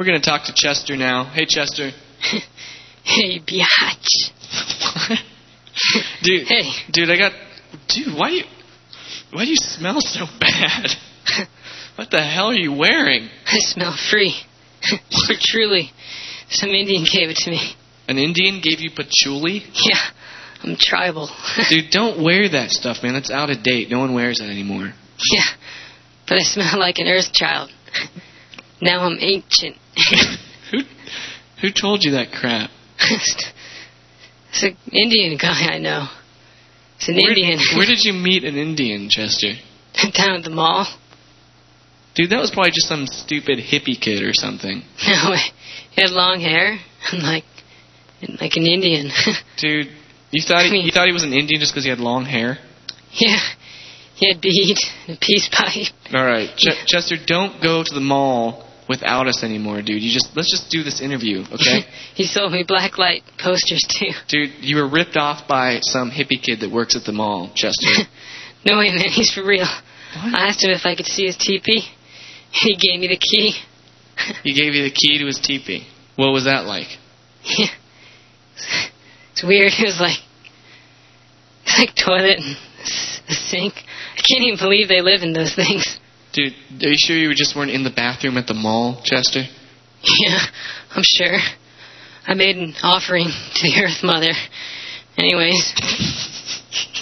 We're going to talk to Chester now. Hey, Chester. Hey, biatch. Dude, Hey. Dude, why do you smell so bad? What the hell are you wearing? I smell free. Or truly. Some Indian gave it to me. An Indian gave you patchouli? Yeah, I'm tribal. Dude, don't wear that stuff, man. That's out of date. No one wears that anymore. Yeah, but I smell like an earth child. Now I'm ancient. Who told you that crap? It's an Indian guy I know. It's an Indian. Where did you meet an Indian, Chester? Down at the mall. Dude, that was probably just some stupid hippie kid or something. No, he had long hair. like an Indian. Dude, you thought he was an Indian just because he had long hair? Yeah, he had bead and a peace pipe. All right, Chester, don't go to the mall without us anymore, dude. Let's just do this interview, okay? He sold me black light posters too. Dude, you were ripped off by some hippie kid that works at the mall, Chester. No way, man, he's for real. What? I asked him if I could see his teepee. He gave me the key. He gave you the key to his teepee. What was that like? Yeah. It's weird. It was like toilet and a sink. I can't even believe they live in those things. Dude, are you sure you just weren't in the bathroom at the mall, Chester? Yeah, I'm sure. I made an offering to the Earth Mother. Anyways.